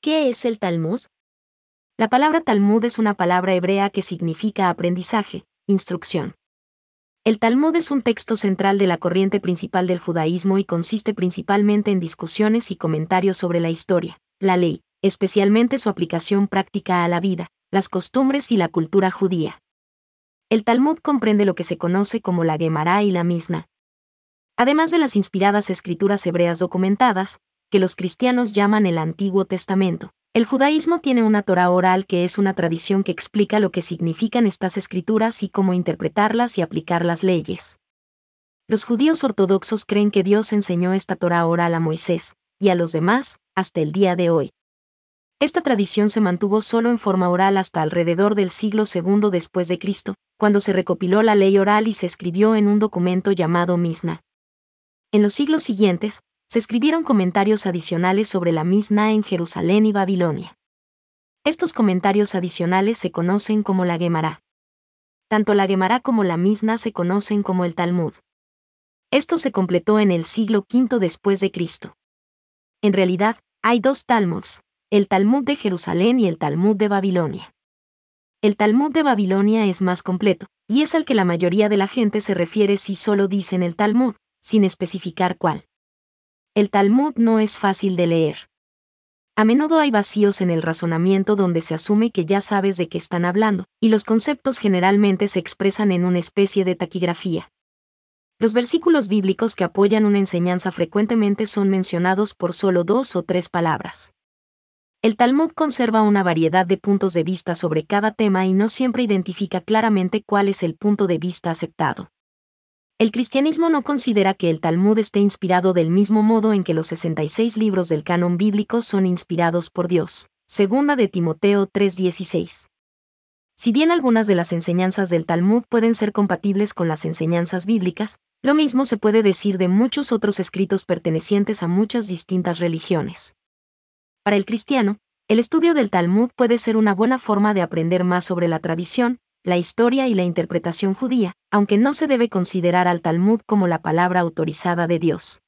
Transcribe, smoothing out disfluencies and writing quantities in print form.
¿Qué es el Talmud? La palabra Talmud es una palabra hebrea que significa aprendizaje, instrucción. El Talmud es un texto central de la corriente principal del judaísmo y consiste principalmente en discusiones y comentarios sobre la historia, la ley, especialmente su aplicación práctica a la vida, las costumbres y la cultura judía. El Talmud comprende lo que se conoce como la Guemará y la Misná. Además de las inspiradas escrituras hebreas documentadas, que los cristianos llaman el Antiguo Testamento, el judaísmo tiene una Torá oral que es una tradición que explica lo que significan estas escrituras y cómo interpretarlas y aplicar las leyes. Los judíos ortodoxos creen que Dios enseñó esta Torá oral a Moisés, y a los demás, hasta el día de hoy. Esta tradición se mantuvo solo en forma oral hasta alrededor del siglo II después de Cristo, cuando se recopiló la ley oral y se escribió en un documento llamado Misná. En los siglos siguientes, se escribieron comentarios adicionales sobre la Misná en Jerusalén y Babilonia. Estos comentarios adicionales se conocen como la Guemará. Tanto la Guemará como la Misná se conocen como el Talmud. Esto se completó en el siglo V después de Cristo. En realidad, hay dos Talmuds, el Talmud de Jerusalén y el Talmud de Babilonia. El Talmud de Babilonia es más completo, y es al que la mayoría de la gente se refiere si solo dicen el Talmud, sin especificar cuál. El Talmud no es fácil de leer. A menudo hay vacíos en el razonamiento donde se asume que ya sabes de qué están hablando, y los conceptos generalmente se expresan en una especie de taquigrafía. Los versículos bíblicos que apoyan una enseñanza frecuentemente son mencionados por solo 2 o 3 palabras. El Talmud conserva una variedad de puntos de vista sobre cada tema y no siempre identifica claramente cuál es el punto de vista aceptado. El cristianismo no considera que el Talmud esté inspirado del mismo modo en que los 66 libros del canon bíblico son inspirados por Dios. Segunda de Timoteo 3:16. Si bien algunas de las enseñanzas del Talmud pueden ser compatibles con las enseñanzas bíblicas, lo mismo se puede decir de muchos otros escritos pertenecientes a muchas distintas religiones. Para el cristiano, el estudio del Talmud puede ser una buena forma de aprender más sobre la tradición, la historia y la interpretación judía, aunque no se debe considerar al Talmud como la palabra autorizada de Dios.